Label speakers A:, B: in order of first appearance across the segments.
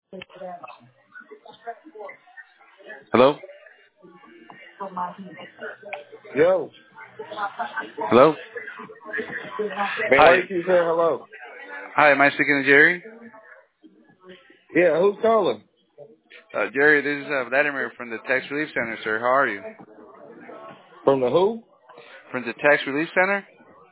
A: Hello?
B: Yo,
A: Hello?
B: man, why
A: Hi.
B: you keep saying hello?
A: Hi, am I speaking to Jerry?
B: Yeah, who's calling?
A: Jerry, this is Vladimir from the Tax Relief Center, sir. How are you?
B: From the who?
A: From the Tax Relief Center?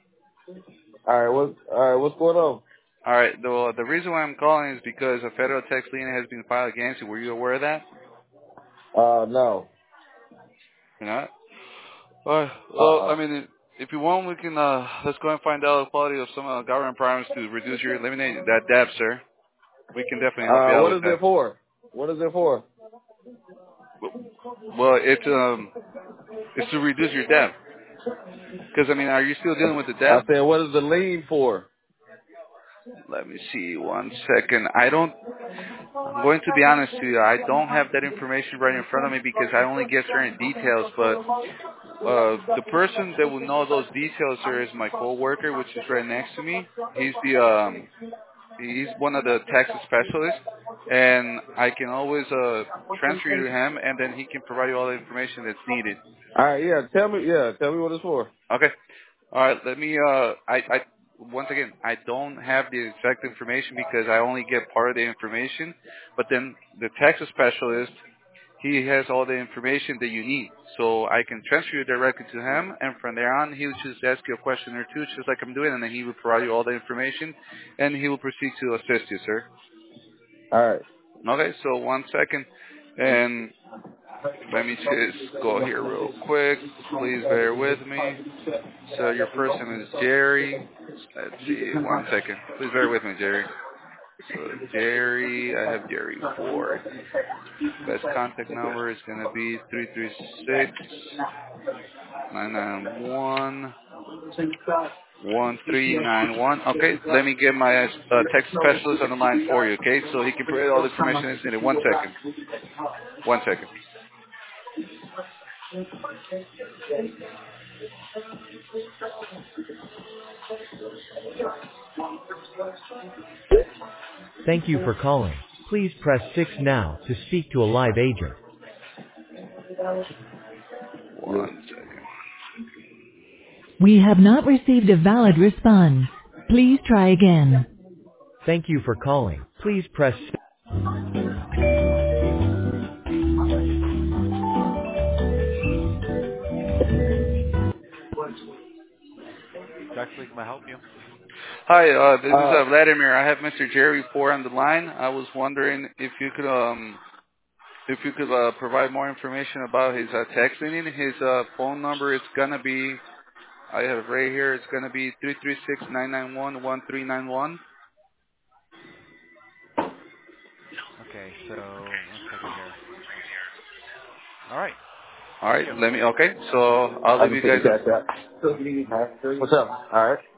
B: What's going on?
A: All right. The reason why I'm calling is because a federal tax lien has been filed against you. Were you aware of that?
B: No.
A: You're not? Well,
B: Uh-uh.
A: I mean, if you want, we can, let's go and find out the quality of some government programs to reduce or eliminate that debt, sir. We can definitely help you out
B: What
A: with
B: is
A: that.
B: it for? What is it for?
A: Well, it's to reduce your debt. Because, I mean, are you still dealing with the
B: I
A: debt?
B: said, what is the lien for?
A: Let me see 1 second. I'm going to be honest to you. I don't have that information right in front of me because I only get certain details. But the person that will know those details, sir, is my coworker, which is right next to me. He's one of the tax specialists, and I can always transfer you to him, and then he can provide you all the information that's needed.
B: All right, tell me what it's for.
A: Okay. All right. Let me. Once again, I don't have the exact information because I only get part of the information. But then the tax specialist, he has all the information that you need, so I can transfer you directly to him, and from there on, he'll just ask you a question or two, just like I'm doing, and then he will provide you all the information, and he will proceed to assist you, sir.
B: All right.
A: Okay. So 1 second, and let me just go here real quick. Please bear with me. So your first name is Jerry. Let's see, 1 second. Please bear with me, Jerry. So Jerry, I have Jerry Ford. Best contact number is going to be 336-991-1391. Okay, let me get my tech specialist on the line for you, okay? So he can provide all the information that's needed. 1 second. 1 second.
C: Thank you for calling. Please press 6 now to speak to a live agent.
A: 1 second.
D: We have not received a valid response. Please try again.
C: Thank you for calling. Please press 6. Tax League, may I help you?
A: Hi, this is
B: Uh,
A: Vladimir. I have Mr. Jerry Ford on the line. I was wondering if you could provide more information about his tax lien. His phone number is gonna be, I have it right here. It's gonna be 336-991-1391.
C: Okay, so 1 second here. All right.
A: All
C: Thank
A: right,
C: you.
A: let me. Okay, so I'll
B: I
A: leave
B: can
A: you
B: take
A: guys.
B: a cash out. What's up? All right.